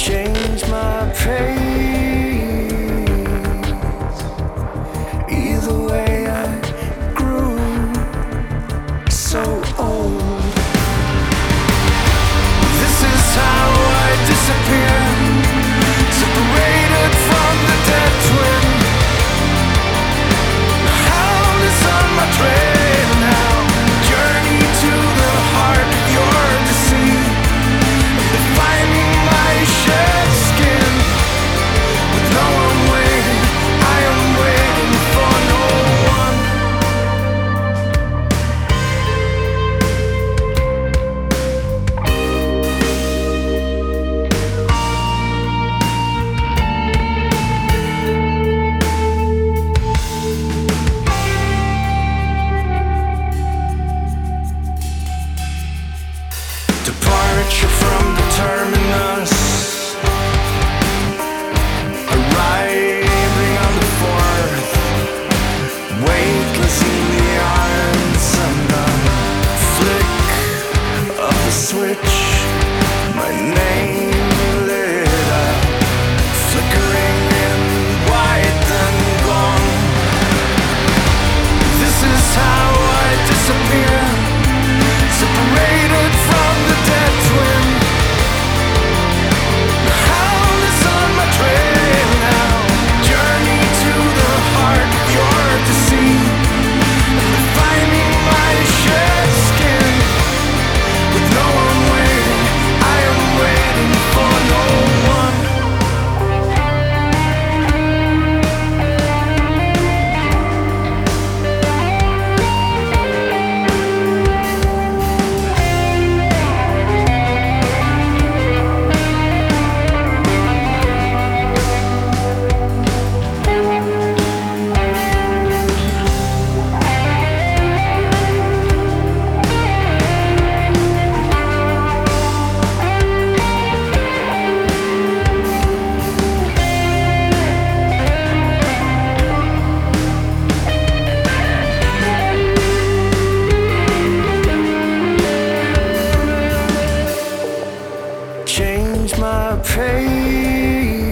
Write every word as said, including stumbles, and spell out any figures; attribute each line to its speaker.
Speaker 1: change my pace. Either way, I grew so old. This is how I disappear, separated from the dead twin. The hound is on my trail now, journey to the heart of your deceit, defining my shed skin. With no one waiting, I am waiting for no one. Departure from the terminus, arriving on the fourth, weightless in the arms, and the flick of the switch, my name lit up, flickering in white and gone. This is how I disappear, separated from the dead twin. The hound is on my trail now, journey to the heart of your deceit, defining my shed skin. With no one waiting, I am waiting for no one. Change my pace.